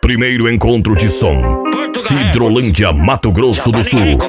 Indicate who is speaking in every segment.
Speaker 1: Primeiro encontro de som. Cidrolândia, Mato Grosso do Sul.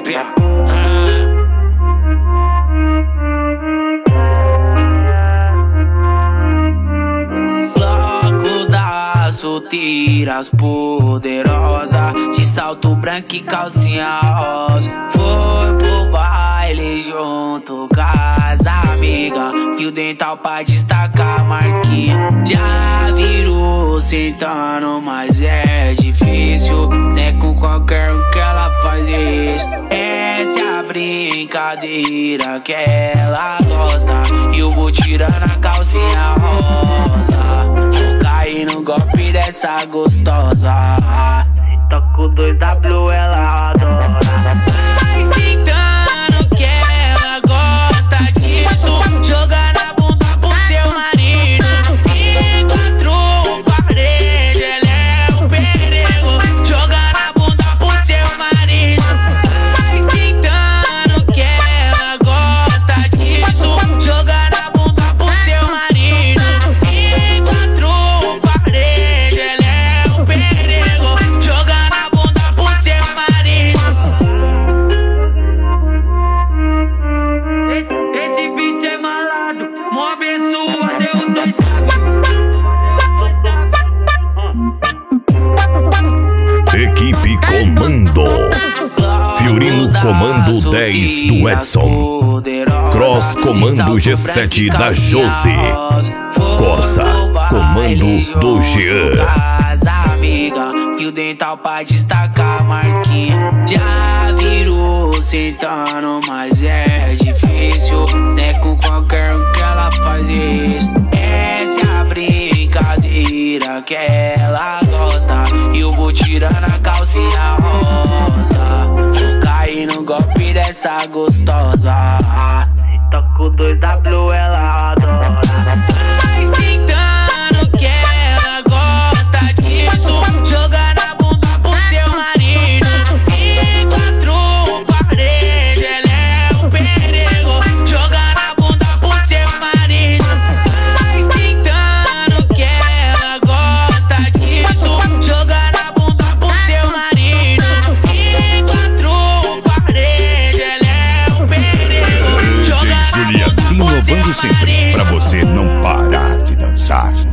Speaker 2: Solteiras poderosa, de salto branco e calcinha rosa. Foi pro baile junto com as amigas, fio dental pra destacar a marquinha. Já virou sentando, mas é difícil, né? Com qualquer um que ela faz isso. Essa é a brincadeira que ela gosta, e eu vou tirando a calcinha rosa. Vou cair no golpe dessa gostosa. Toco 2W, ela adora. Vai sentando que ela gosta disso, jogando a bunda pro seu marido. Enquanto parede, ela é um perigo, jogando a bunda pro seu marido. Vai sentando que ela gosta disso, jogando a bunda pro seu marido. Enquanto parede, ela é um perigo, jogando a bunda pro seu marido. Esse beat é malado, mó abençoa, Deus dois
Speaker 1: Equipe Comando. Fiorino Comando 10 do Edson. Cross Comando G7 da Josi. Corsa Comando do Jean.
Speaker 2: Fio dental pra destacar a marquinha. Já virou sentando, mas é difícil, né? Com qualquer um que ela faz isso. Essa é a brincadeira que ela gosta, e eu vou tirando a calcinha rosa. Vou cair no golpe dessa gostosa. Toco 2W, ela adora. Vai sentando que ela gosta disso, jogando a bunda pro seu marido. Enquanto parede, ela é um perigo, jogando a bunda pro seu marido. Vai sentando que ela gosta disso, jogando a bunda pro seu marido. Enquanto parede, ela é um perigo, jogando a bunda pro seu marido.
Speaker 3: Inovando sempre, pra você não parar de dançar.